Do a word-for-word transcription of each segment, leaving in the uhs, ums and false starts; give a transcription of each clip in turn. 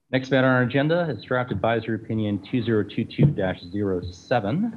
Next matter on our agenda is Draft Advisory Opinion two zero two two dash zero seven.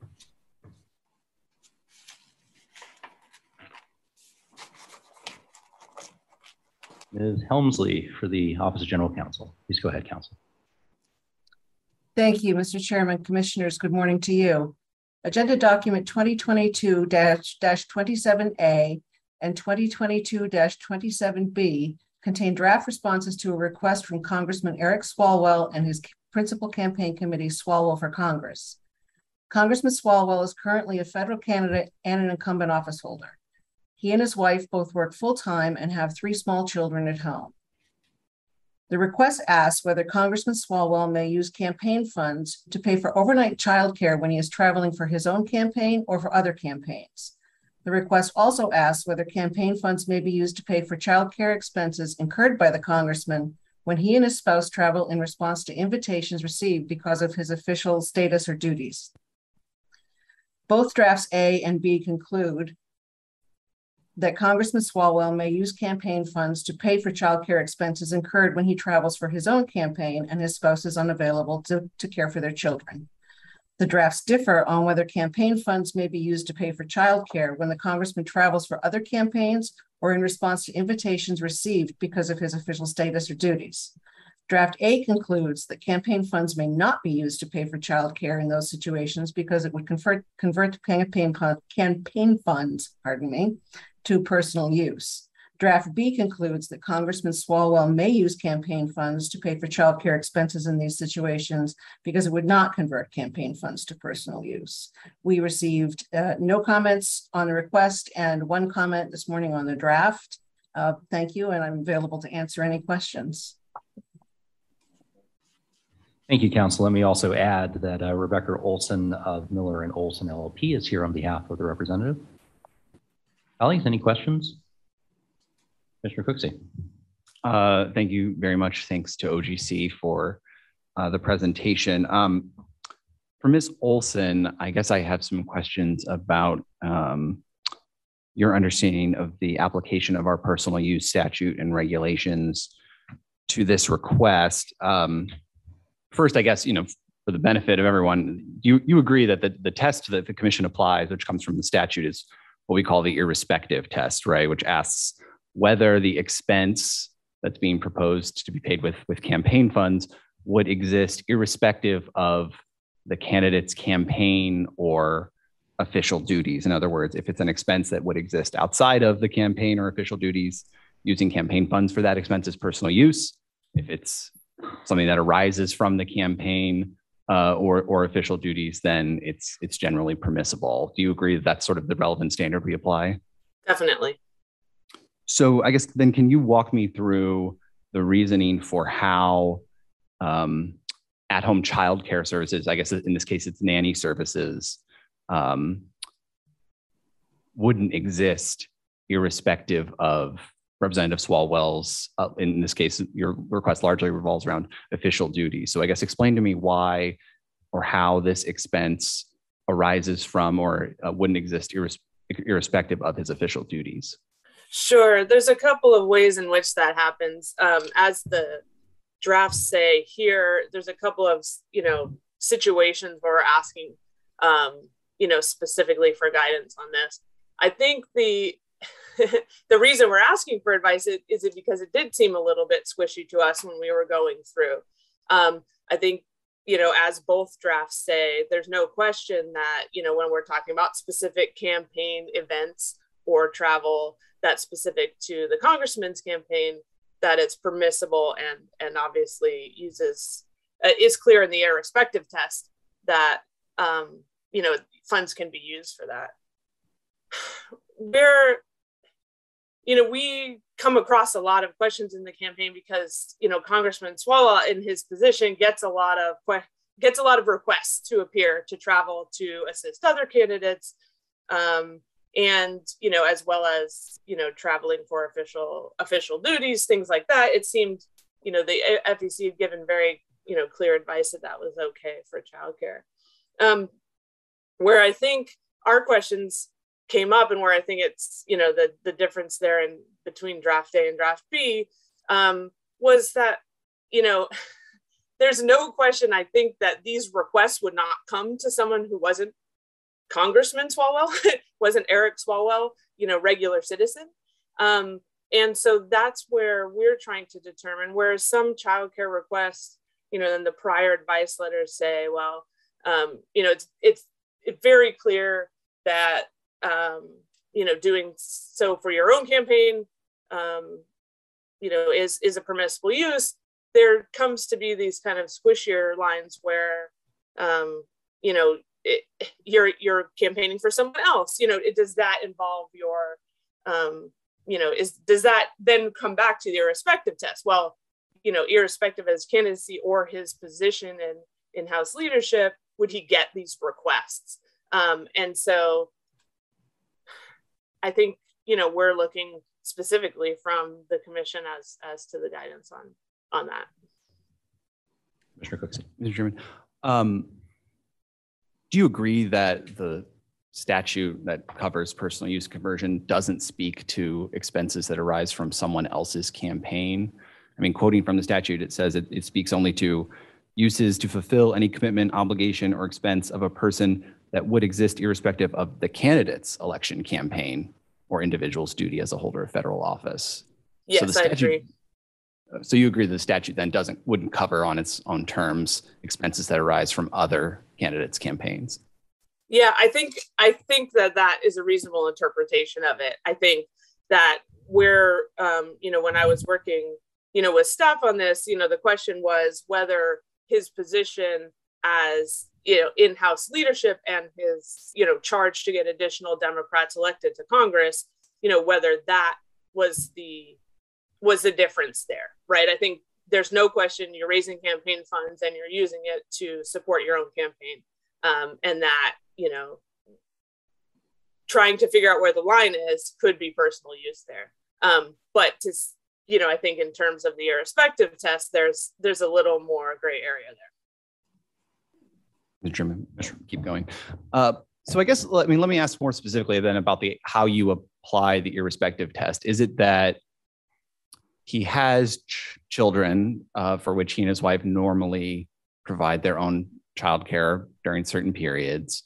Miz Helmsley for the Office of General Counsel. Please go ahead, Counsel. Thank you, Mister Chairman. Commissioners, good morning to you. Agenda document twenty twenty-two dash twenty-seven A and twenty twenty-two dash twenty-seven B contain draft responses to a request from Congressman Eric Swalwell and his principal campaign committee, Swalwell for Congress. Congressman Swalwell is currently a federal candidate and an incumbent office holder. He and his wife both work full-time and have three small children at home. The request asks whether Congressman Swalwell may use campaign funds to pay for overnight childcare when he is traveling for his own campaign or for other campaigns. The request also asks whether campaign funds may be used to pay for childcare expenses incurred by the congressman when he and his spouse travel in response to invitations received because of his official status or duties. Both drafts A and B conclude that Congressman Swalwell may use campaign funds to pay for childcare expenses incurred when he travels for his own campaign and his spouse is unavailable to, to care for their children. The drafts differ on whether campaign funds may be used to pay for childcare when the congressman travels for other campaigns or in response to invitations received because of his official status or duties. Draft A concludes that campaign funds may not be used to pay for childcare in those situations because it would convert, convert campaign, campaign funds, pardon me, to personal use. Draft B concludes that Congressman Swalwell may use campaign funds to pay for childcare expenses in these situations because it would not convert campaign funds to personal use. We received uh, no comments on the request and one comment this morning on the draft. Uh, thank you, and I'm available to answer any questions. Thank you, Counsel. Let me also add that uh, Rebecca Olson of Miller and Olson L L P is here on behalf of the representative. Colleagues, any questions? Mister Cooksey. Uh, thank you very much. Thanks to O G C for uh, the presentation. Um, for Miz Olson, I guess I have some questions about um, your understanding of the application of our personal use statute and regulations to this request. Um, first, I guess, you know, for the benefit of everyone, you, you agree that the, the test that the commission applies, which comes from the statute, is what we call the irrespective test, right? Which asks whether the expense that's being proposed to be paid with, with campaign funds would exist irrespective of the candidate's campaign or official duties. In other words, if it's an expense that would exist outside of the campaign or official duties, using campaign funds for that expense is personal use. If it's something that arises from the campaign uh, or, or official duties, then it's, it's generally permissible. Do you agree that that's sort of the relevant standard we apply? Definitely. So I guess then can you walk me through the reasoning for how um, at-home childcare services, I guess in this case it's nanny services, um, wouldn't exist irrespective of Representative Swalwell's, uh, in this case, your request largely revolves around official duties. So I guess explain to me why or how this expense arises from or uh, wouldn't exist irres irrespective of his official duties. Sure. There's a couple of ways in which that happens. Um, as the drafts say here, there's a couple of, you know, situations where we're asking, um, you know, specifically for guidance on this. I think the the reason we're asking for advice is, is it because it did seem a little bit squishy to us when we were going through. Um, I think, you know, as both drafts say, there's no question that, you know, when we're talking about specific campaign events or travel that's specific to the congressman's campaign, that it's permissible and and obviously uses uh, is clear in the irrespective test that um, you know, funds can be used for that. Where, you know, we come across a lot of questions in the campaign because, you know, Congressman Swalwell in his position gets a lot of gets a lot of requests to appear, to travel, to assist other candidates. Um, And, you know, as well as, you know, traveling for official official duties, things like that. It seemed, you know, the F E C had given very, you know, clear advice that that was okay for childcare. Um, where I think our questions came up and where I think it's, you know, the, the difference there in between draft A and draft B um, was that, you know, there's no question, I think, that these requests would not come to someone who wasn't Congressman Swalwell, wasn't Eric Swalwell, you know, regular citizen. Um, and so that's where we're trying to determine, whereas some childcare requests, you know, then the prior advice letters say, well, um, you know, it's, it's, it's very clear that, um, you know, doing so for your own campaign, um, you know, is, is a permissible use. There comes to be these kind of squishier lines where, um, you know, it, you're, you're campaigning for someone else, you know, it, does that involve your, um, you know, is, does that then come back to the irrespective test? Well, you know, irrespective of his candidacy or his position in, in House leadership, would he get these requests? Um, and so I think, you know, we're looking specifically from the commission as, as to the guidance on, on that. Commissioner Cooksey. Mister Chairman, um, do you agree that the statute that covers personal use conversion doesn't speak to expenses that arise from someone else's campaign? I mean, quoting from the statute, it says it, it speaks only to uses to fulfill any commitment, obligation, or expense of a person that would exist irrespective of the candidate's election campaign or individual's duty as a holder of federal office. Yes, so the I statute, agree. So you agree the statute then doesn't, wouldn't cover on its own terms expenses that arise from other candidates' campaigns? Yeah, I think I think that that is a reasonable interpretation of it. I think that where, um, you know, when I was working, you know, with staff on this, you know, the question was whether his position as, you know, in-house leadership and his, you know, charge to get additional Democrats elected to Congress, you know, whether that was the was the difference there, right? I think there's no question you're raising campaign funds and you're using it to support your own campaign. Um, and that, you know, trying to figure out where the line is could be personal use there. Um, but to, you know, I think in terms of the irrespective test, there's there's a little more gray area there. Mister Chairman, keep going. Uh, so I guess, I mean, let me ask more specifically then about the how you apply the irrespective test. Is it that he has ch- children uh, for which he and his wife normally provide their own childcare during certain periods,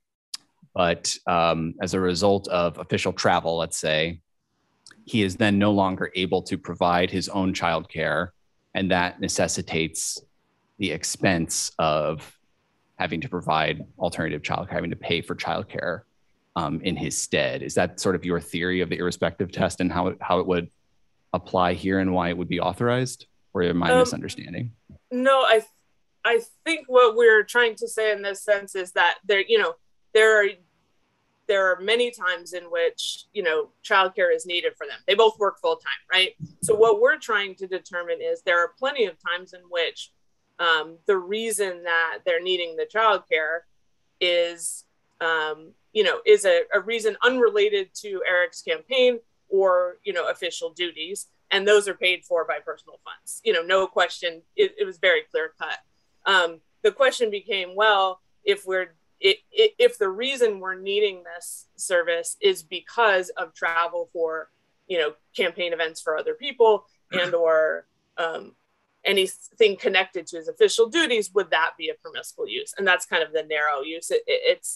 but um, as a result of official travel, let's say, he is then no longer able to provide his own childcare, and that necessitates the expense of having to provide alternative childcare, having to pay for childcare um, in his stead. Is that sort of your theory of the irrespective test and how it, how it would apply here and why it would be authorized? Or am I um, misunderstanding? No, I th- I think what we're trying to say in this sense is that there, you know, there are there are many times in which, you know, childcare is needed for them. They both work full time, right? So what we're trying to determine is there are plenty of times in which um, the reason that they're needing the childcare is, um, you know, is a, a reason unrelated to Eric's campaign or, you know, official duties. And those are paid for by personal funds. You know, no question, it, it was very clear cut. Um, the question became, well, if we're, it, it, if the reason we're needing this service is because of travel for, you know, campaign events for other people and or um, anything connected to his official duties, would that be a permissible use? And that's kind of the narrow use. It, it, it's,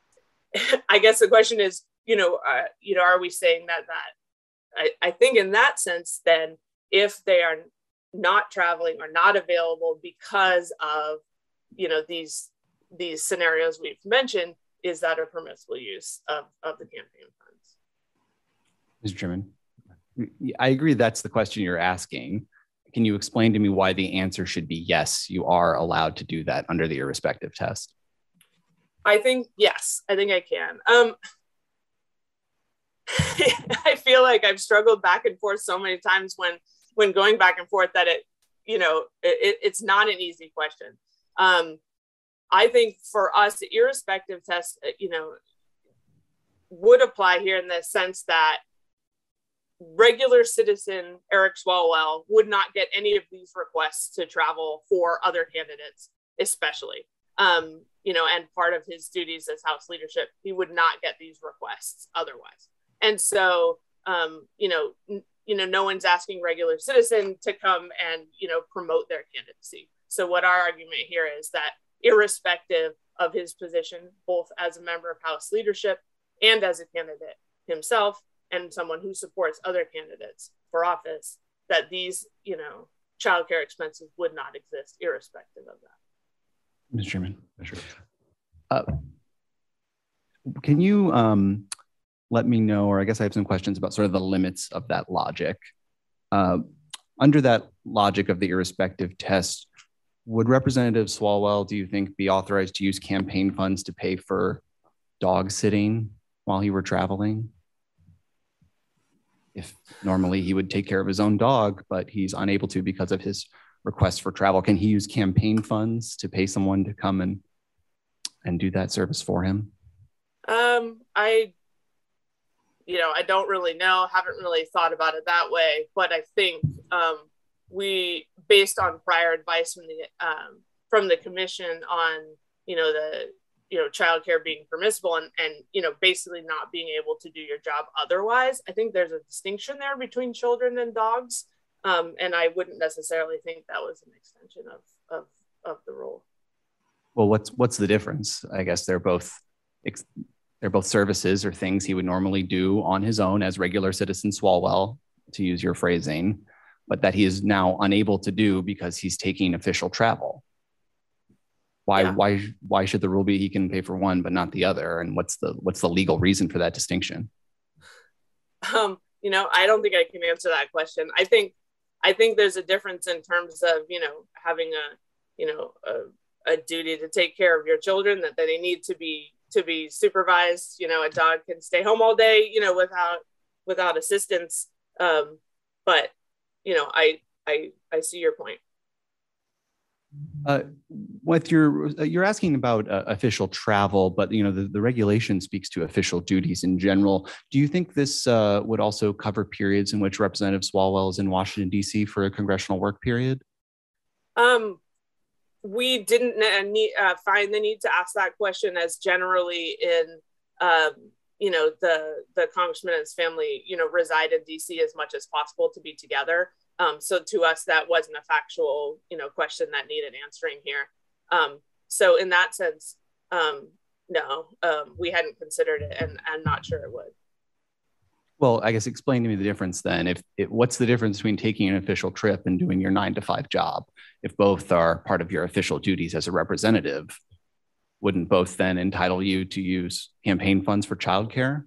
I guess the question is, you know, uh, you know, are we saying that that I, I think in that sense, then if they are not traveling or not available because of, you know, these these scenarios we've mentioned, is that a permissible use of, of the campaign funds? Mister Chairman, I agree that's the question you're asking. Can you explain to me why the answer should be yes, you are allowed to do that under the irrespective test? I think, yes, I think I can. Um, I feel like I've struggled back and forth so many times when when going back and forth that it, you know, it, it's not an easy question. Um, I think for us, the irrespective test, you know, would apply here in the sense that regular citizen Eric Swalwell would not get any of these requests to travel for other candidates, especially, um, you know, and part of his duties as House leadership, he would not get these requests otherwise. And so, um, you know, you know, no one's asking regular citizen to come and, you know, promote their candidacy. So what our argument here is that irrespective of his position, both as a member of House leadership and as a candidate himself and someone who supports other candidates for office, that these, you know, childcare expenses would not exist irrespective of that. Mister Chairman, uh, can you um, let me know, or I guess I have some questions about sort of the limits of that logic. Uh, under that logic of the irrespective test, would Representative Swalwell, do you think, be authorized to use campaign funds to pay for dog sitting while he were traveling? If normally he would take care of his own dog, but he's unable to because of his request for travel, can he use campaign funds to pay someone to come and and do that service for him? Um, I, you know, I don't really know, haven't really thought about it that way, but I think um, we, based on prior advice from the um, from the commission on, you know, the, you know, childcare being permissible and, and, you know, basically not being able to do your job otherwise, I think there's a distinction there between children and dogs. Um, and I wouldn't necessarily think that was an extension of, of, of the rule. Well, what's, what's the difference? I guess they're both, they're both services or things he would normally do on his own as regular citizen Swalwell, to use your phrasing, but that he is now unable to do because he's taking official travel. Why, yeah. why, why should the rule be he can pay for one, but not the other? And what's the, what's the legal reason for that distinction? Um, you know, I don't think I can answer that question. I think, I think there's a difference in terms of, you know, having a, you know, a, a duty to take care of your children, that they need to be, to be supervised. You know, a dog can stay home all day, you know, without, without assistance. Um, but, you know, I, I, I see your point. Uh, what you're you're asking about uh, official travel, but you know the, the regulation speaks to official duties in general. Do you think this uh, would also cover periods in which Representative Swalwell is in Washington, D C for a congressional work period? Um, we didn't need, uh, find the need to ask that question, as generally in um, you know the the congressman and his family you know reside in D C as much as possible to be together. Um, so to us, that wasn't a factual, you know, question that needed answering here. Um, so in that sense, um, no, um, we hadn't considered it, and I'm not sure it would. Well, I guess explain to me the difference then. If it, what's the difference between taking an official trip and doing your nine to five job? If both are part of your official duties as a representative, wouldn't both then entitle you to use campaign funds for childcare?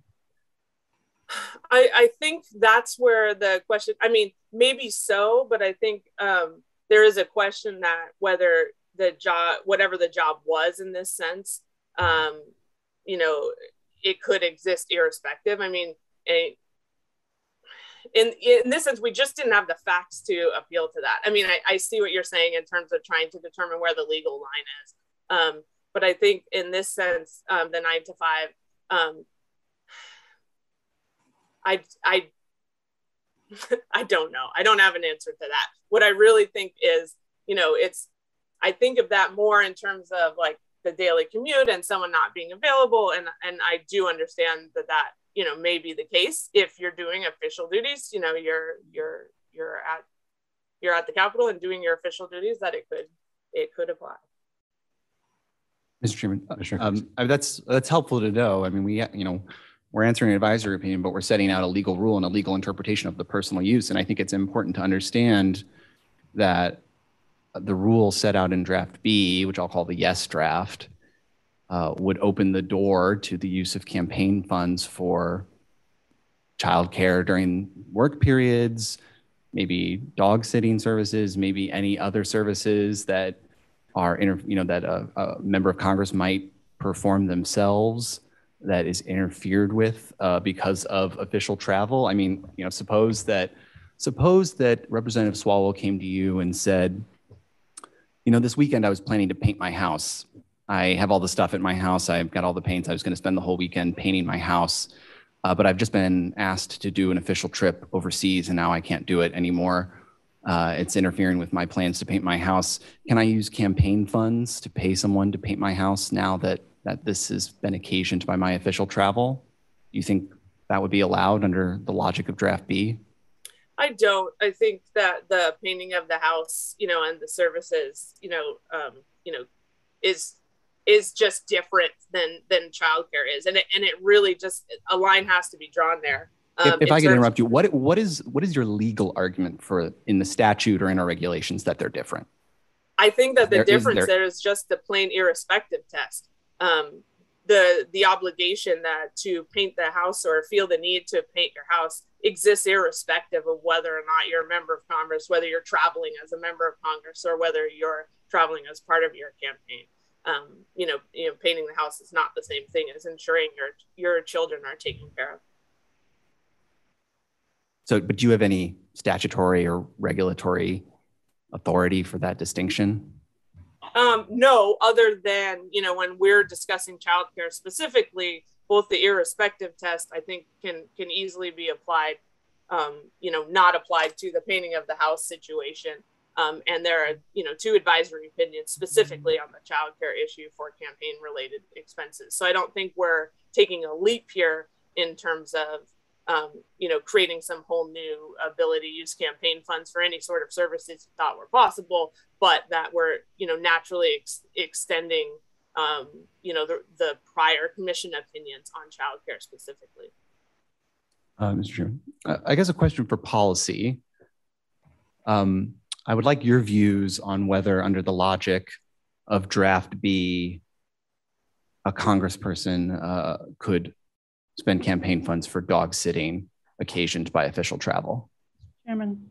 I, I think that's where the question, I mean, maybe so, but I think um, there is a question that whether the job, whatever the job was in this sense, um, you know, it could exist irrespective. I mean, a, in, in this sense, we just didn't have the facts to appeal to that. I mean, I, I see what you're saying in terms of trying to determine where the legal line is. Um, but I think in this sense, um, the nine to five, um, I, I, I don't know. I don't have an answer to that. What I really think is, you know, it's, I think of that more in terms of like the daily commute and someone not being available. And, and I do understand that that, you know, may be the case if you're doing official duties, you know, you're, you're, you're at, you're at the Capitol and doing your official duties, that it could, it could apply. Mister Chairman, um, that's, that's helpful to know. I mean, we, you know, we're answering an advisory opinion, but we're setting out a legal rule and a legal interpretation of the personal use. And I think it's important to understand that the rule set out in draft B, which I'll call the yes draft, uh, would open the door to the use of campaign funds for childcare during work periods, maybe dog sitting services, maybe any other services that are, inter you know, that a, a member of Congress might perform themselves that is interfered with uh, because of official travel. I mean, you know, suppose that, suppose that Representative Swalwell came to you and said, you know, this weekend I was planning to paint my house. I have all the stuff at my house. I've got all the paints. I was going to spend the whole weekend painting my house, uh, but I've just been asked to do an official trip overseas, and now I can't do it anymore. Uh, it's interfering with my plans to paint my house. Can I use campaign funds to pay someone to paint my house now that that this has been occasioned by my official travel? Do you think that would be allowed under the logic of draft B? I don't. I think that the painting of the house, you know, and the services, you know, um, you know, is is just different than than childcare is, and it and it really just a line has to be drawn there. Um, if if I can terms- interrupt you, what what is what is your legal argument for in the statute or in our regulations that they're different? I think that the There is- difference there- there is just the plain irrespective test. Um, the the obligation that to paint the house or feel the need to paint your house exists irrespective of whether or not you're a member of Congress, whether you're traveling as a member of Congress, or whether you're traveling as part of your campaign. Um, you know, you know, painting the house is not the same thing as ensuring your your children are taken care of. So, but do you have any statutory or regulatory authority for that distinction? Um, no, other than, you know, when we're discussing childcare specifically, both the irrespective test, I think, can can easily be applied, um, you know, not applied to the painting of the house situation. Um, and there are, you know, two advisory opinions specifically on the childcare issue for campaign related expenses. So I don't think we're taking a leap here in terms of, um, you know, creating some whole new ability to use campaign funds for any sort of services you thought were possible, but that we're, you know, naturally ex- extending, um, you know, the, the prior commission opinions on childcare specifically. Uh, Mister Chairman, uh, I guess a question for policy. Um, I would like your views on whether, under the logic of Draft B, a congressperson uh, could spend campaign funds for dog sitting occasioned by official travel. Chairman.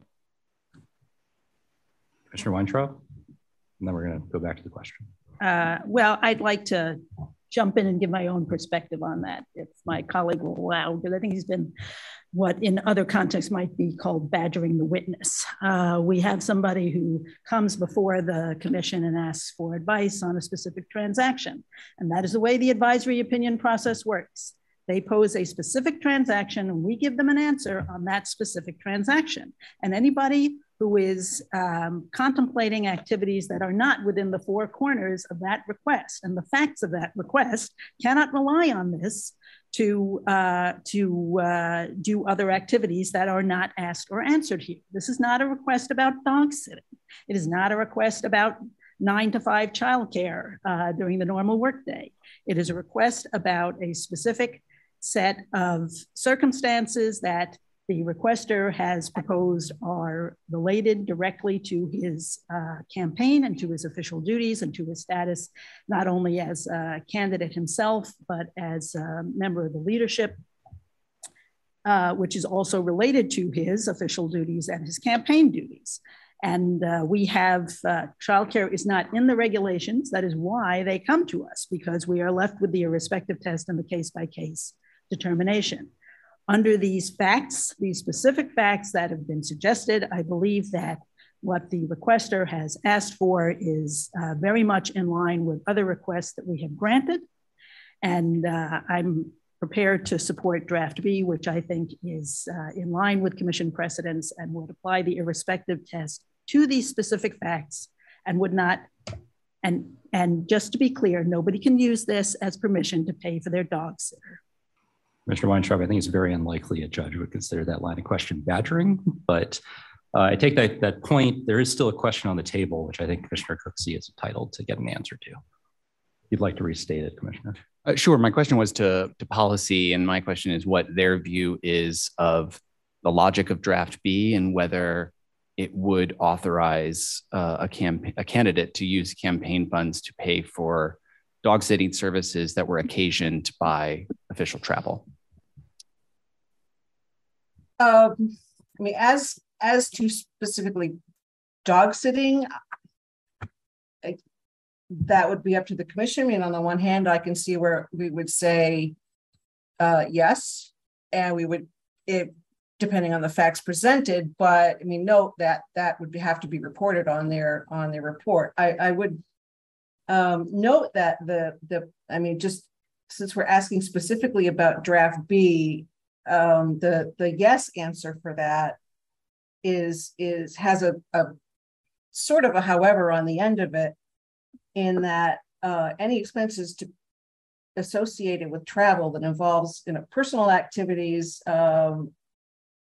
Commissioner Weintraub, and then we're going to go back to the question. Uh, well, I'd like to jump in and give my own perspective on that, if my colleague will allow, because I think he's been what in other contexts might be called badgering the witness. Uh, we have somebody who comes before the commission and asks for advice on a specific transaction. And that is the way the advisory opinion process works. They pose a specific transaction and we give them an answer on that specific transaction. And anybody who is um, contemplating activities that are not within the four corners of that request and the facts of that request cannot rely on this to, uh, to uh, do other activities that are not asked or answered here. This is not a request about dog sitting. It is not a request about nine to five childcare uh, during the normal workday. It is a request about a specific set of circumstances that the requester has proposed are related directly to his uh, campaign and to his official duties and to his status, not only as a candidate himself, but as a member of the leadership, uh, which is also related to his official duties and his campaign duties. And uh, we have, uh, childcare is not in the regulations. That is why they come to us, because we are left with the irrespective test and the case-by-case determination. Under these facts, these specific facts that have been suggested, I believe that what the requester has asked for is uh, very much in line with other requests that we have granted. And uh, I'm prepared to support Draft B, which I think is uh, in line with commission precedents and would apply the irrespective test to these specific facts and would not, and, and just to be clear, nobody can use this as permission to pay for their dog sitter. Mister Weintraub, I think it's very unlikely a judge would consider that line of question badgering, but uh, I take that, that point. There is still a question on the table, which I think Commissioner Cooksey is entitled to get an answer to. You'd like to restate it, Commissioner? Uh, sure. My question was to, to policy, and my question is what their view is of the logic of Draft B and whether it would authorize uh, a, camp a candidate to use campaign funds to pay for dog sitting services that were occasioned by official travel. Um, I mean, as as to specifically dog sitting, I, that would be up to the commission. I mean, on the one hand, I can see where we would say uh, yes, and we would, it depending on the facts presented. But I mean, note that that would be, have to be reported on their on their report. I, I would um, note that the the I mean, just since we're asking specifically about Draft B. Um, the the yes answer for that is is has a, a sort of a however on the end of it, in that uh, any expenses to associated with travel that involves you know personal activities, um,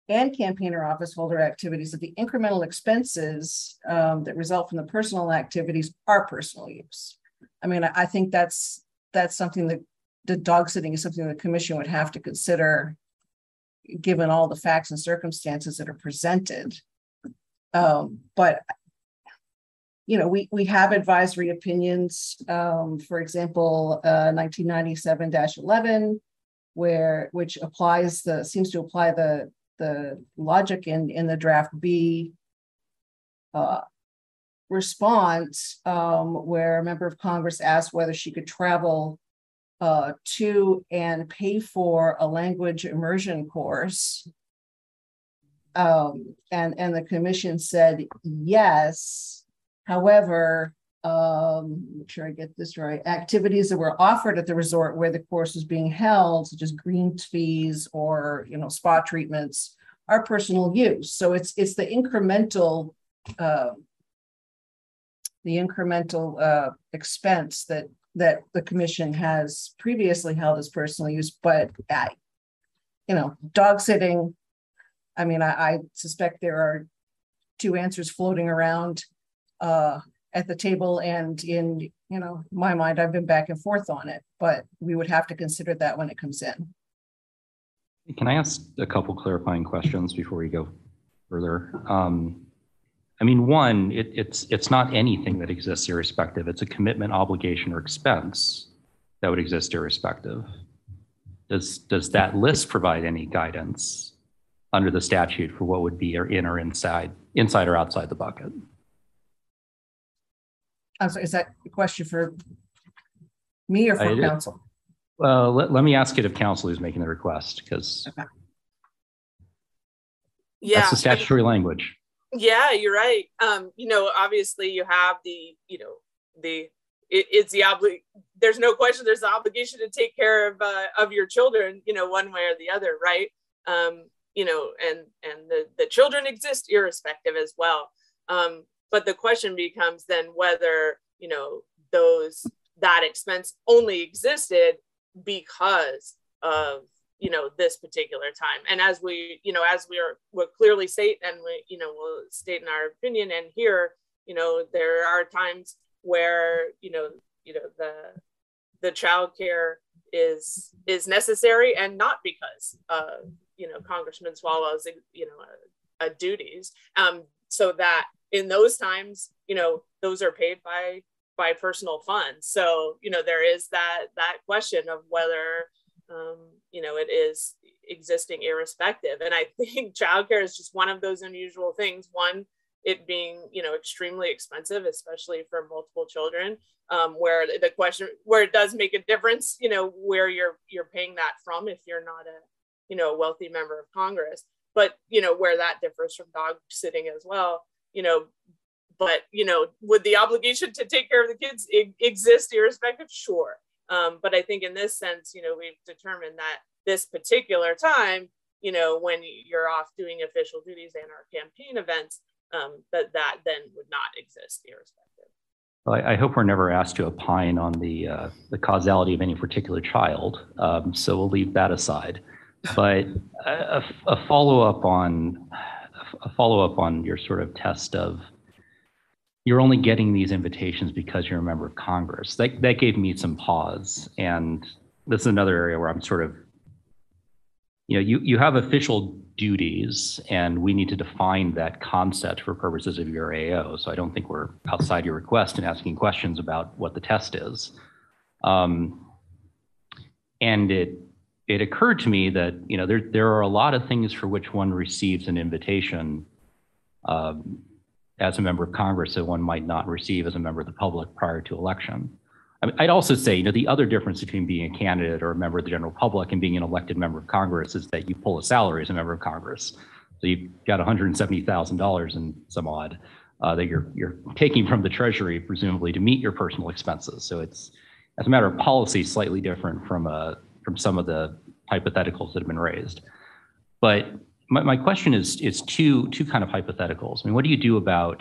and campaigner office holder activities, that the incremental expenses um, that result from the personal activities are personal use. I mean, I, I think that's that's something that the dog sitting is something the commission would have to consider, given all the facts and circumstances that are presented. Um, but you know, we we have advisory opinions. Um, for example, uh, nineteen ninety-seven dash eleven, where which applies the seems to apply the the logic in in the draft B uh, response, um, where a member of Congress asked whether she could travel uh, to and pay for a language immersion course. Um, and, and the commission said yes. However, um, make sure I get this right, activities that were offered at the resort where the course was being held, such as green fees or, you know, spa treatments, are personal use. So it's it's the incremental uh, the incremental uh, expense that that the commission has previously held as personal use, but I, you know, dog sitting. I mean, I, I suspect there are two answers floating around uh, at the table, and in, you know, my mind, I've been back and forth on it, but we would have to consider that when it comes in. Can I ask a couple clarifying questions before we go further? Um, I mean, one, it, it's it's not anything that exists irrespective. It's a commitment, obligation, or expense that would exist irrespective. Does does that list provide any guidance under the statute for what would be or in or inside, inside or outside the bucket? I'm sorry, is that a question for me or for I, council? Well, let, let me ask it of council who's making the request, because okay. Yeah, that's the statutory language. Yeah, you're right. Um, you know, obviously you have the, you know, the, it, it's the obli. There's no question. There's the obligation to take care of uh, of your children, you know, one way or the other, right? Um, you know, and and the the children exist irrespective as well. Um, but the question becomes then whether, you know, those that expense only existed because of, you know, this particular time. And as we, you know, as we are, will clearly state, and we, you know, will state in our opinion and here, you know, there are times where, you know, you know, the, the childcare is, is necessary, and not because, uh, you know, Congressman Swallow's, you know, uh, uh, duties. Um, so that in those times, you know, those are paid by, by personal funds. So, you know, there is that, that question of whether, um, you know, it is existing irrespective. And I think childcare is just one of those unusual things. One, it being, you know, extremely expensive, especially for multiple children, um, where the question, where it does make a difference, you know, where you're, you're paying that from if you're not a, you know, wealthy member of Congress, but, you know, where that differs from dog sitting as well, you know, but, you know, would the obligation to take care of the kids e- exist irrespective? Sure. Um, but I think in this sense, you know, we've determined that this particular time, you know, when you're off doing official duties and our campaign events, um, that that then would not exist irrespective. Well, I, I hope we're never asked to opine on the uh, the causality of any particular child, um, so we'll leave that aside. But a, a follow up on a follow up on your sort of test of, you're only getting these invitations because you're a member of Congress. That, that gave me some pause. And this is another area where I'm sort of, you know, you, you have official duties, and we need to define that concept for purposes of your A O. So I don't think we're outside your request and asking questions about what the test is. Um, and it, it occurred to me that, you know, there, there are a lot of things for which one receives an invitation um, as a member of Congress that one might not receive as a member of the public prior to election. I mean, I'd also say, you know, the other difference between being a candidate or a member of the general public and being an elected member of Congress is that you pull a salary as a member of Congress. So you've got one hundred seventy thousand dollars and some odd uh, that you're you're taking from the Treasury, presumably to meet your personal expenses. So it's, as a matter of policy, slightly different from uh, from some of the hypotheticals that have been raised. But My, my question is, is two, two kind of hypotheticals. I mean, what do you do about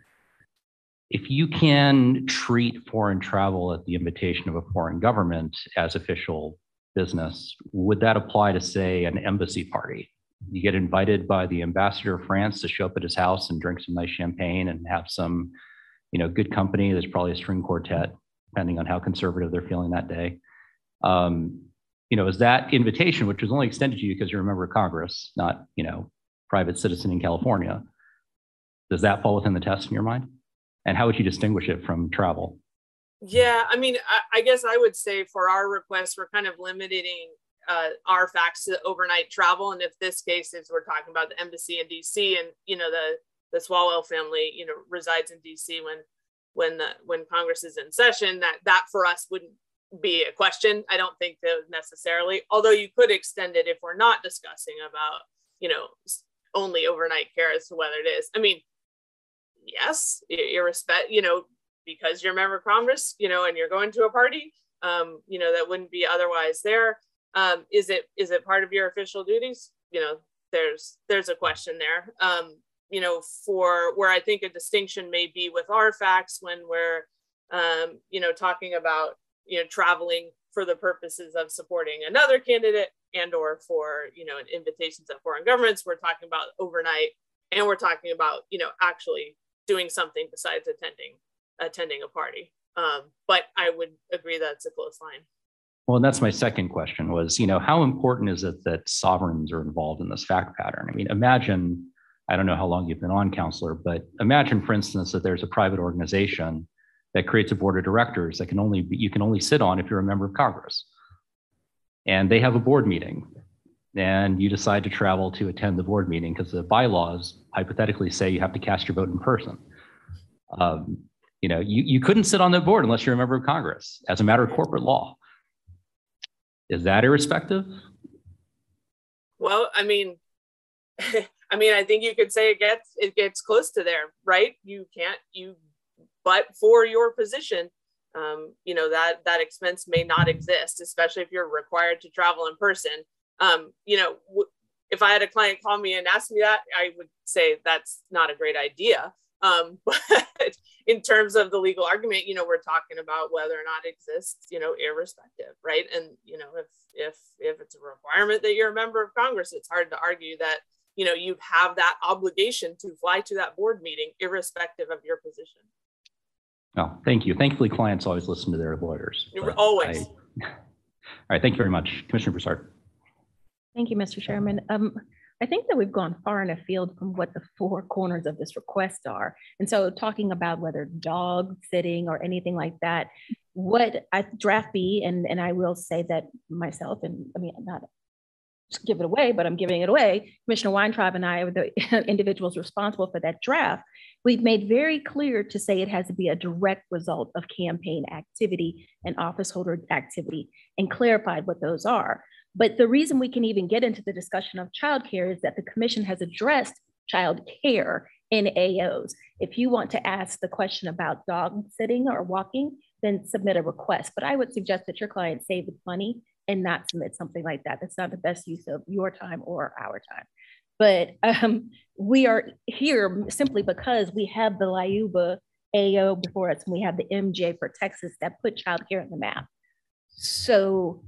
if you can treat foreign travel at the invitation of a foreign government as official business? Would that apply to, say, an embassy party You get invited by the ambassador of France to show up at his house and drink some nice champagne and have some, you know, good company. There's probably a string quartet, depending on how conservative they're feeling that day. Um, you know, is that invitation, which was only extended to you because you're a member of Congress, not, you know, private citizen in California, does that fall within the test in your mind? And how would you distinguish it from travel? Yeah, I mean, I, I guess I would say for our request, we're kind of limiting uh, our facts to overnight travel. And if this case is we're talking about the embassy in D C, and you know the the Swalwell family, you know, resides in D C when when the when Congress is in session, that that for us wouldn't be a question. I don't think that necessarily, although you could extend it if we're not discussing about, you know, only overnight care as to whether it is. I mean, yes, irrespective, you know, because you're a member of Congress, you know, and you're going to a party, um, you know, that wouldn't be otherwise there. Um, is it is it part of your official duties? You know, there's there's a question there. Um, you know, for where I think a distinction may be with our facts when we're, um, you know, talking about, you know, traveling for the purposes of supporting another candidate and or for, you know, invitations of foreign governments, we're talking about overnight, and we're talking about, you know, actually doing something besides attending attending a party. Um, but I would agree that it's a close line. Well, and that's my second question was, you know, how important is it that sovereigns are involved in this fact pattern? I mean, imagine, I don't know how long you've been on, Counselor, but imagine, for instance, that there's a private organization that creates a board of directors that can only be, you can only sit on if you're a member of Congress. And they have a board meeting, and you decide to travel to attend the board meeting because the bylaws hypothetically say you have to cast your vote in person. Um, you know, you, you couldn't sit on the board unless you're a member of Congress as a matter of corporate law. Is that irrespective? Well, I mean, I mean, I think you could say it gets it gets close to there, right? You can't you, but for your position, um, you know, that that expense may not exist, especially if you're required to travel in person. Um, you know, w- if I had a client call me and ask me that, I would say that's not a great idea. Um, but in terms of the legal argument, you know, we're talking about whether or not it exists, you know, irrespective, right? And, you know, if if if it's a requirement that you're a member of Congress, it's hard to argue that, you know, you have that obligation to fly to that board meeting, irrespective of your position. Oh, thank you. Thankfully, clients always listen to their lawyers. Always. I, all right, thank you very much. Commissioner Broussard. Thank you, Mister Chairman. Um, I think that we've gone far in afield from what the four corners of this request are. And so talking about whether dog sitting or anything like that, what I draft B, and, and I will say that myself, and I mean, not just give it away, but I'm giving it away. Commissioner Weintraub and I are the individuals responsible for that draft. We've made very clear to say it has to be a direct result of campaign activity and office holder activity, and clarified what those are. But the reason we can even get into the discussion of childcare is that the commission has addressed child care in A Os. If you want to ask the question about dog sitting or walking, then submit a request. But I would suggest that your client save the money and not submit something like that. That's not the best use of your time or our time. But um, we are here simply because we have the LIUBA A O before us, and we have the M J for Texas that put childcare on the map. So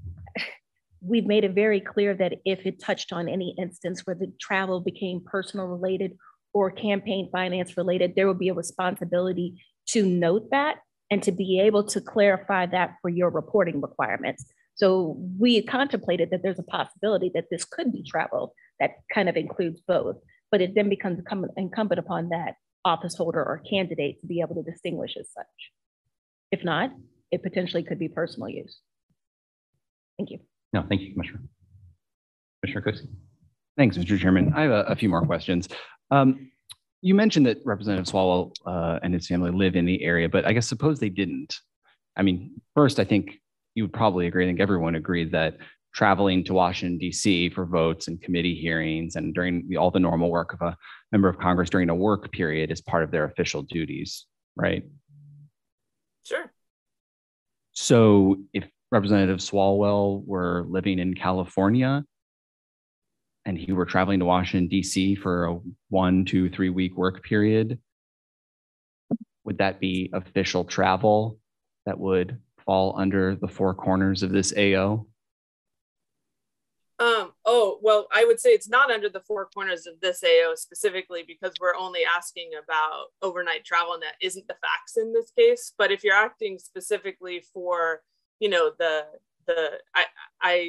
we've made it very clear that if it touched on any instance where the travel became personal related or campaign finance related, there will be a responsibility to note that and to be able to clarify that for your reporting requirements. So we contemplated that there's a possibility that this could be travel that kind of includes both, but it then becomes incumbent upon that office holder or candidate to be able to distinguish as such. If not, it potentially could be personal use. Thank you. No, thank you, Commissioner. Commissioner Cooksey. Thanks, Mister Chairman. I have a, a few more questions. Um, you mentioned that Representative Swalwell uh, and his family live in the area, but I guess suppose they didn't. I mean, first, I think you would probably agree, I think everyone agreed that traveling to Washington, D C for votes and committee hearings and during the, all the normal work of a member of Congress during a work period is part of their official duties, right? Sure. So if Representative Swalwell were living in California and he were traveling to Washington, D C for a one, two, three week work period, would that be official travel that would fall under the four corners of this A O? Um, oh, Oh, well, I would say it's not under the four corners of this A O specifically because we're only asking about overnight travel, and that isn't the facts in this case. But if you're acting specifically for, you know, the, the, I, I,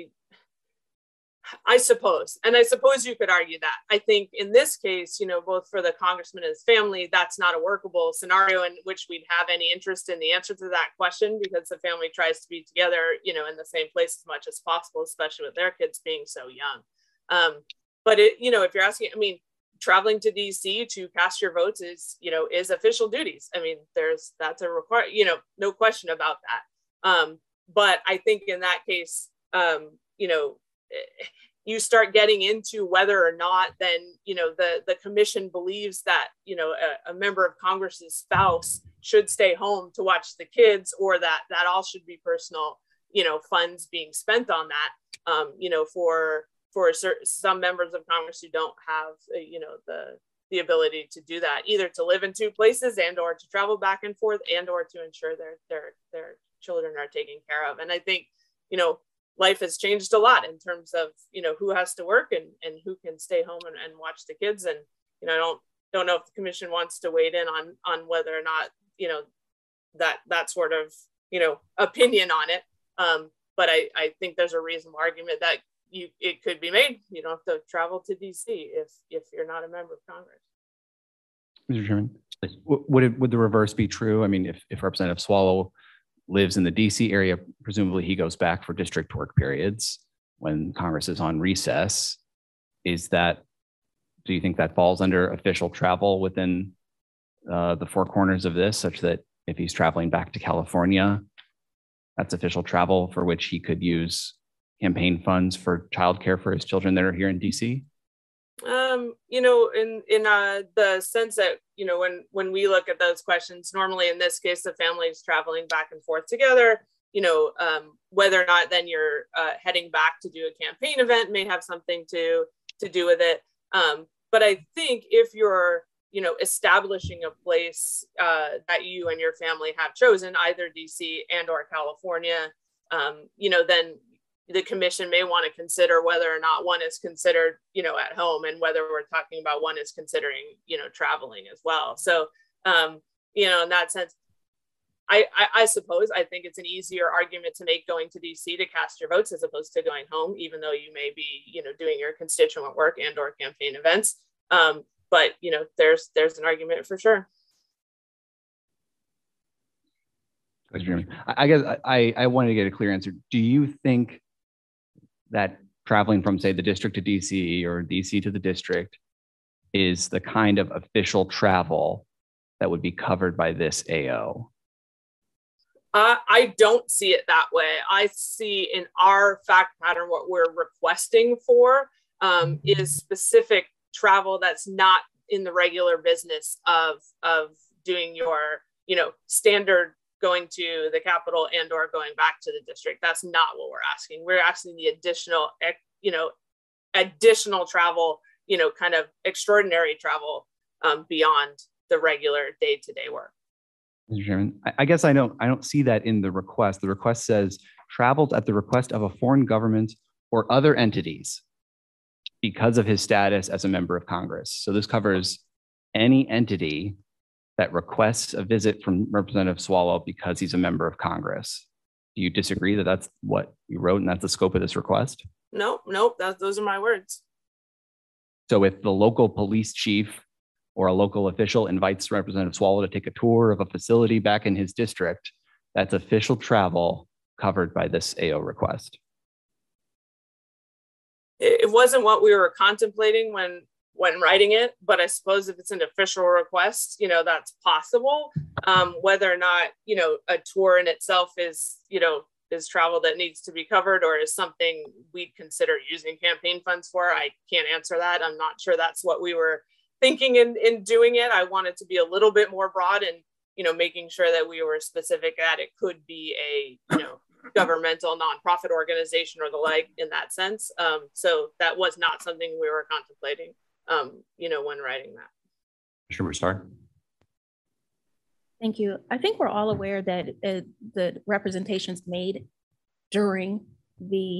I suppose, and I suppose you could argue that. I think in this case, you know, both for the congressman and his family, that's not a workable scenario in which we'd have any interest in the answer to that question, because the family tries to be together, you know, in the same place as much as possible, especially with their kids being so young. Um, but it, you know, if you're asking, I mean, traveling to D C to cast your votes is, you know, is official duties. I mean, there's, that's a require, you know, no question about that. Um, but I think in that case, um, you know, you start getting into whether or not then, you know, the, the commission believes that, you know, a, a member of Congress's spouse should stay home to watch the kids, or that that all should be personal, you know, funds being spent on that, um, you know, for for certain, some members of Congress who don't have, uh, you know, the the ability to do that, either to live in two places and or to travel back and forth and or to ensure their their their children are taken care of. And I think, you know, life has changed a lot in terms of, you know, who has to work and, and who can stay home and, and watch the kids. And, you know, I don't, don't know if the commission wants to weigh in on, on whether or not, you know, that, that sort of, you know, opinion on it. Um, but I, I think there's a reasonable argument that you, it could be made. You don't have to travel to D C if, if you're not a member of Congress. Mister Chairman, would it, would the reverse be true? I mean, if, if Representative Swallow lives in the D C area, presumably he goes back for district work periods when Congress is on recess. Is that, do you think that falls under official travel within uh, the four corners of this, such that if he's traveling back to California, that's official travel for which he could use campaign funds for childcare for his children that are here in D C? Um, you know, in in uh, the sense that, you know, when when we look at those questions, normally in this case, the family is traveling back and forth together. You know, um, whether or not then you're uh, heading back to do a campaign event may have something to to do with it. Um, but I think if you're, you know, establishing a place uh, that you and your family have chosen, either D C and or California, um, you know, then the commission may want to consider whether or not one is considered, you know, at home, and whether we're talking about one is considering, you know, traveling as well. So, um, you know, in that sense, I, I, I suppose I think it's an easier argument to make going to D C to cast your votes as opposed to going home, even though you may be, you know, doing your constituent work and or campaign events. Um, but, you know, there's there's an argument for sure. I guess I, I wanted to get a clear answer. Do you think that traveling from, say, the district to D C or D C to the district is the kind of official travel that would be covered by this A O? Uh, I don't see it that way. I see in our fact pattern what we're requesting for um, is specific travel that's not in the regular business of, of doing your, you know, standard going to the Capitol and or going back to the district. That's not what we're asking. We're asking the additional, you know, additional travel, you know, kind of extraordinary travel um, beyond the regular day-to-day work. Mister Chairman, I guess I don't, I don't see that in the request. The request says travels at the request of a foreign government or other entities because of his status as a member of Congress. So this covers any entity that requests a visit from Representative Swallow because he's a member of Congress. Do you disagree that that's what you wrote and that's the scope of this request? No, nope, that, those are my words. So if the local police chief or a local official invites Representative Swallow to take a tour of a facility back in his district, that's official travel covered by this A O request. It wasn't what we were contemplating when when writing it, but I suppose if it's an official request, you know, that's possible. Um, whether or not, you know, a tour in itself is, you know, is travel that needs to be covered or is something we'd consider using campaign funds for, I can't answer that. I'm not sure that's what we were thinking in, in doing it. I wanted to be a little bit more broad and, you know, making sure that we were specific that it could be a, you know, governmental nonprofit organization or the like in that sense. Um, so that was not something we were contemplating. Um, you know, when writing that. Mister Starr. Thank you. I think we're all aware that uh, the representations made during the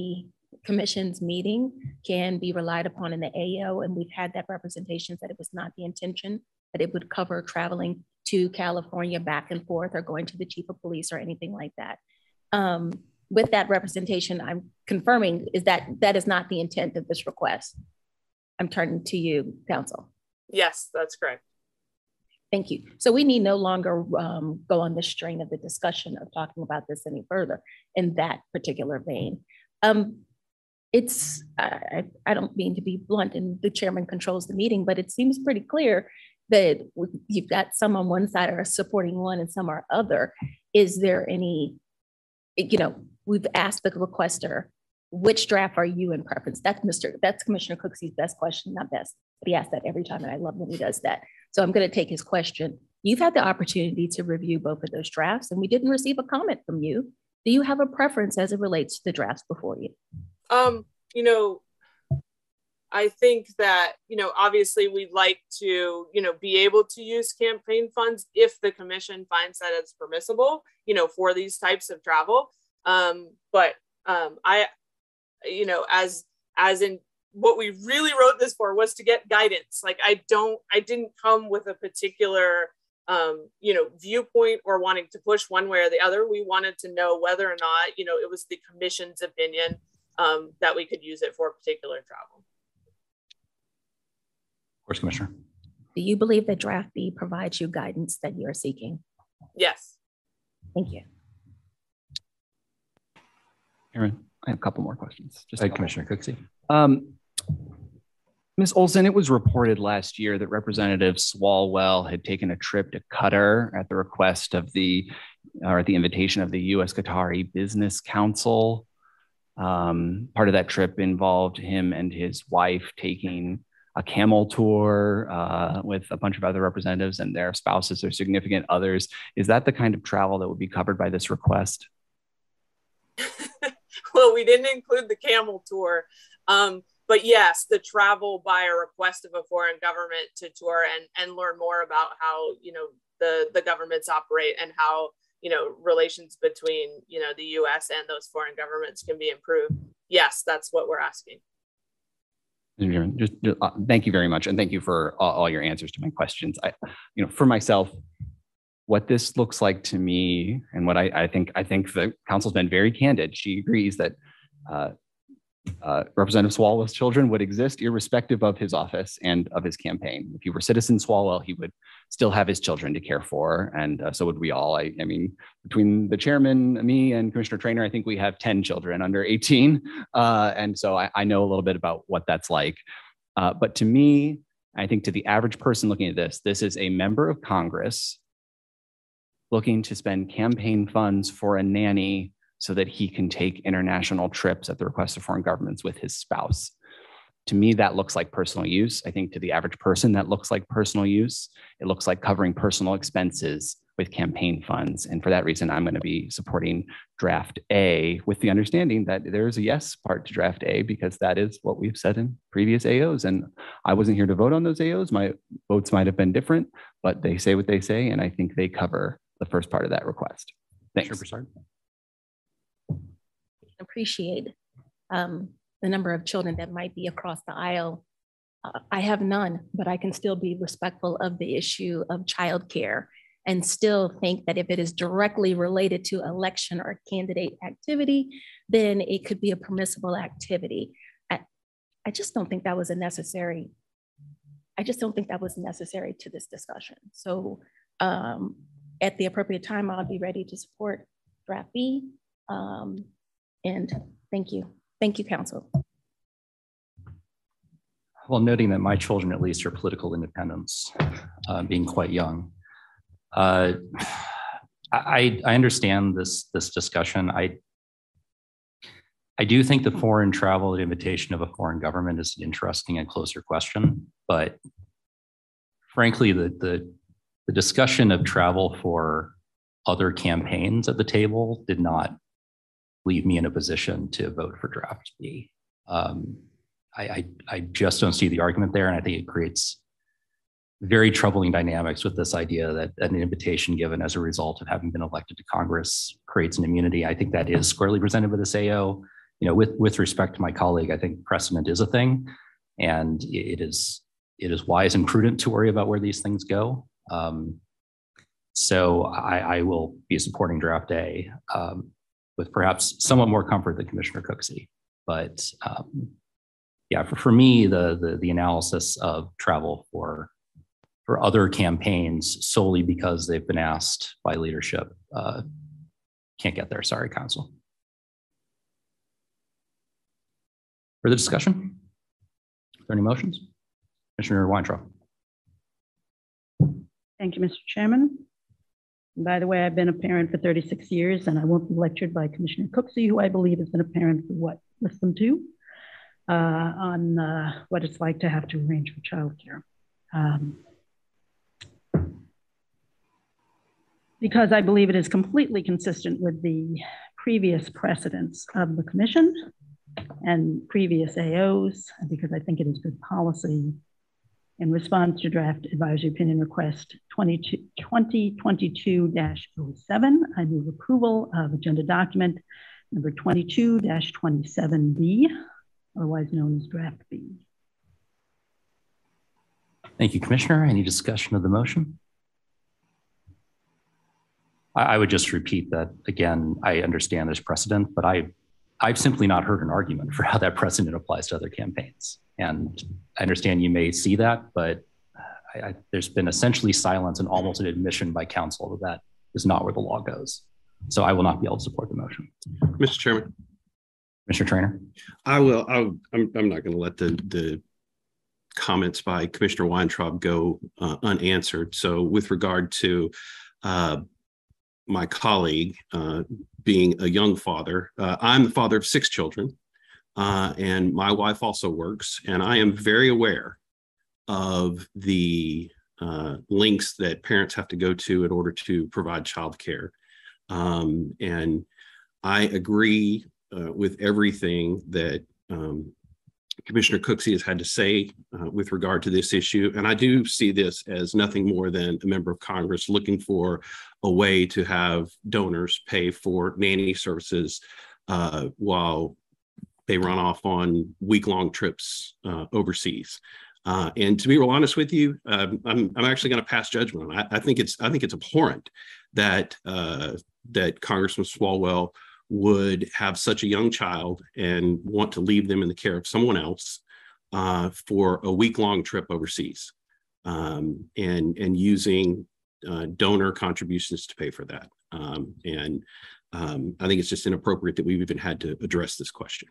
commission's meeting can be relied upon in the A O, and we've had that representation that it was not the intention that it would cover traveling to California back and forth or going to the chief of police or anything like that. Um, with that representation, I'm confirming is that that is not the intent of this request. I'm turning to you, counsel. Yes, that's correct. Thank you. So we need no longer um, go on the strain of the discussion of talking about this any further in that particular vein. Um, it's, I, I don't mean to be blunt and the chairman controls the meeting, but it seems pretty clear that you've got some on one side are supporting one and some are other. Is there any, you know, we've asked the requester, which draft are you in preference? That's Mister That's Commissioner Cooksey's best question, not best, but he asks that every time and I love when he does that. So I'm going to take his question. You've had the opportunity to review both of those drafts and we didn't receive a comment from you. Do you have a preference as it relates to the drafts before you? Um, you know, I think that, you know, obviously we'd like to, you know, be able to use campaign funds if the commission finds that it's permissible, you know, for these types of travel. Um, but um, I, you know, as, as in what we really wrote this for was to get guidance. Like, I don't, I didn't come with a particular, um, you know, viewpoint or wanting to push one way or the other. We wanted to know whether or not, you know, it was the commission's opinion um, that we could use it for particular travel. Of course, Commissioner. Do you believe that draft B provides you guidance that you're seeking? Yes. Thank you. Aaron, I have a couple more questions. Just Hi, Commissioner Cooksey. Um, Miz Olson, it was reported last year that Representative Swalwell had taken a trip to Qatar at the request of the, or at the invitation of the U S Qatari Business Council. Um, part of that trip involved him and his wife taking a camel tour uh, with a bunch of other representatives and their spouses or significant others. Is that the kind of travel that would be covered by this request? Well, we didn't include the camel tour. Um, but yes, the travel by a request of a foreign government to tour and, and learn more about how, you know, the, the governments operate and how, you know, relations between, you know, the U S and those foreign governments can be improved. Yes, that's what we're asking. Just, just uh, thank you very much. And thank you for all, all your answers to my questions. I, you know, for myself, what this looks like to me and what I, I think, I think the council's been very candid. She agrees that uh, uh, Representative Swalwell's children would exist irrespective of his office and of his campaign. If he were Citizen Swalwell, he would still have his children to care for. And uh, so would we all. I, I mean, between the chairman, me and Commissioner Trainer, I think we have ten children under eighteen. Uh, and so I, I know a little bit about what that's like. Uh, but to me, I think to the average person looking at this, this is a member of Congress looking to spend campaign funds for a nanny so that he can take international trips at the request of foreign governments with his spouse. To me, that looks like personal use. I think to the average person, that looks like personal use. It looks like covering personal expenses with campaign funds. And for that reason, I'm going to be supporting draft A with the understanding that there is a yes part to draft A because that is what we've said in previous A Os. And I wasn't here to vote on those A Os. My votes might have been different, but they say what they say. And I think they cover the first part of that request. Thanks. Sure, Appreciate um, the number of children that might be across the aisle. Uh, I have none, but I can still be respectful of the issue of childcare and still think that if it is directly related to election or candidate activity, then it could be a permissible activity. I, I just don't think that was a necessary, I just don't think that was necessary to this discussion. So um, at the appropriate time, I'll be ready to support draft B. Um, and thank you. Thank you, counsel. Well, noting that my children at least are political independents, uh, being quite young. Uh, I, I understand this, this discussion. I, I do think the foreign travel at invitation of a foreign government is an interesting and closer question, but frankly, the, the, the discussion of travel for other campaigns at the table did not leave me in a position to vote for draft B. Um, I, I, I just don't see the argument there, and I think it creates very troubling dynamics with this idea that an invitation given as a result of having been elected to Congress creates an immunity. I think that is squarely presented with this A O. you know, with, with respect to my colleague, I think precedent is a thing, and it is, it is wise and prudent to worry about where these things go. Um, so I, I will be supporting draft A um, with perhaps somewhat more comfort than Commissioner Cooksey. But um, yeah, for, for me, the, the, the analysis of travel for, for other campaigns solely because they've been asked by leadership uh, can't get there. Sorry, Council. Further discussion? Are there any motions? Commissioner Weintraub. Thank you, Mister Chairman. And by the way, I've been a parent for thirty-six years, and I won't be lectured by Commissioner Cooksey, who I believe has been a parent for what, less than two, uh, on uh, what it's like to have to arrange for childcare. Um, because I believe it is completely consistent with the previous precedents of the Commission and previous A Os, because I think it is good policy. In response to draft advisory opinion request twenty twenty-two dash oh seven, I move approval of agenda document number twenty-two dash twenty-seven B, otherwise known as draft B. Thank you, Commissioner. Any discussion of the motion? I, I would just repeat that again. I understand there's precedent, but I, I've simply not heard an argument for how that precedent applies to other campaigns. And I understand you may see that, but I, I, there's been essentially silence and almost an admission by council that that is not where the law goes. So I will not be able to support the motion. Mister Chairman. Mister Trainer. I will, I'll, I'm, I'm not going to let the, the comments by Commissioner Weintraub go uh, unanswered. So with regard to uh, my colleague uh, being a young father, uh, I'm the father of six children. Uh, and my wife also works, and I am very aware of the uh, links that parents have to go to in order to provide childcare. Um, and I agree uh, with everything that um, Commissioner Cooksey has had to say uh, with regard to this issue. And I do see this as nothing more than a member of Congress looking for a way to have donors pay for nanny services uh, while they run off on week-long trips uh, overseas. Uh, and to be real honest with you, um, I'm, I'm actually going to pass judgment on it. I, I think it's I think it's abhorrent that uh, that Congressman Swalwell would have such a young child and want to leave them in the care of someone else uh, for a week-long trip overseas, um, and and using uh, donor contributions to pay for that. Um, and um, I think it's just inappropriate that we've even had to address this question.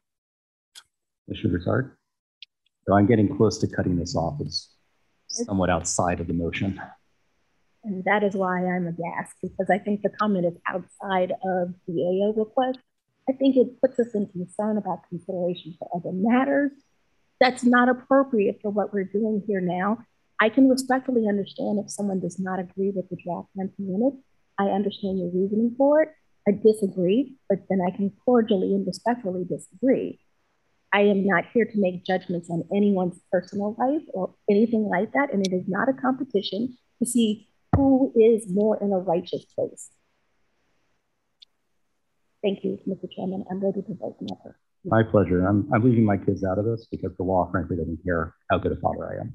Mister Broussard. So I'm getting close to cutting this off. It's somewhat outside of the motion. And that is why I'm aghast, because I think the comment is outside of the A O request. I think it puts us in concern about consideration for other matters. That's not appropriate for what we're doing here now. I can respectfully understand if someone does not agree with the draft nineteen minutes. I understand your reasoning for it. I disagree, but then I can cordially and respectfully disagree. I am not here to make judgments on anyone's personal life or anything like that. And it is not a competition to see who is more in a righteous place. Thank you, Mister Chairman. I'm ready to vote never. My pleasure. I'm, I'm leaving my kids out of this because the law, frankly, doesn't care how good a father I am.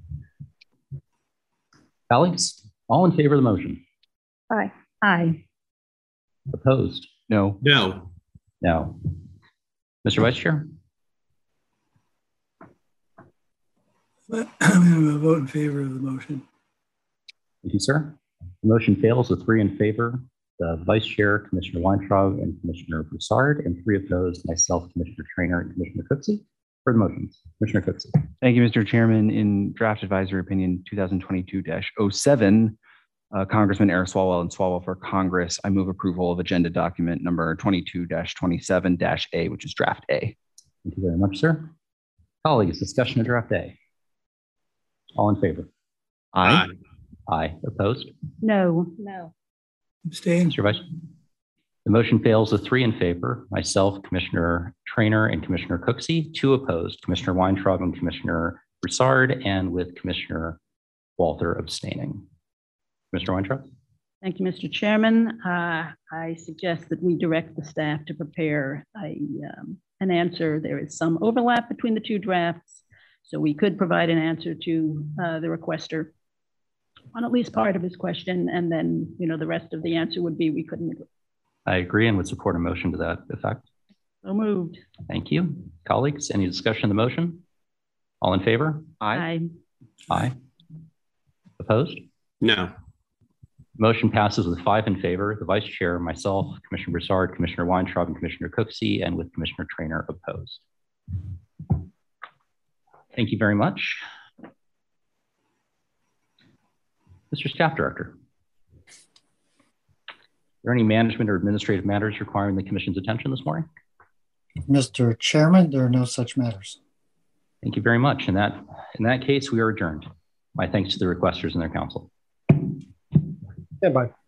Colleagues, all in favor of the motion? Aye. Aye. Opposed? No. No. No. Mister Vice Chair? I'm going to vote in favor of the motion. Thank you, sir. The motion fails with three in favor, the Vice Chair, Commissioner Weintraub, and Commissioner Broussard, and three opposed, myself, Commissioner Trainer, and Commissioner Cooksey. For the motions, Commissioner Cooksey. Thank you, Mister Chairman. In draft advisory opinion twenty twenty-two dash oh seven, uh, Congressman Eric Swalwell and Swalwell for Congress, I move approval of agenda document number twenty-two dash twenty-seven dash A, which is draft A. Thank you very much, sir. Colleagues, discussion of draft A. All in favor? Aye. Aye. Aye. Opposed? No. No. Abstain. Mister Vice. The motion fails with three in favor, myself, Commissioner Trainer, and Commissioner Cooksey, two opposed, Commissioner Weintraub and Commissioner Broussard, and with Commissioner Walther abstaining. Mister Weintraub? Thank you, Mister Chairman. Uh, I suggest that we direct the staff to prepare a, um, an answer. There is some overlap between the two drafts, so we could provide an answer to uh, the requester on at least part of his question, and then, you know, the rest of the answer would be we couldn't agree. I agree and would support a motion to that effect. So moved. Thank you. Colleagues, any discussion of the motion? All in favor? Aye. Aye. Opposed? No. Motion passes with five in favor, the Vice Chair, myself, Commissioner Broussard, Commissioner Weintraub, and Commissioner Cooksey, and with Commissioner Trainer opposed. Thank you very much. Mister Staff Director, are there any management or administrative matters requiring the Commission's attention this morning? Mister Chairman, there are no such matters. Thank you very much. In that, in that case, we are adjourned. My thanks to the requesters and their counsel. Yeah, bye.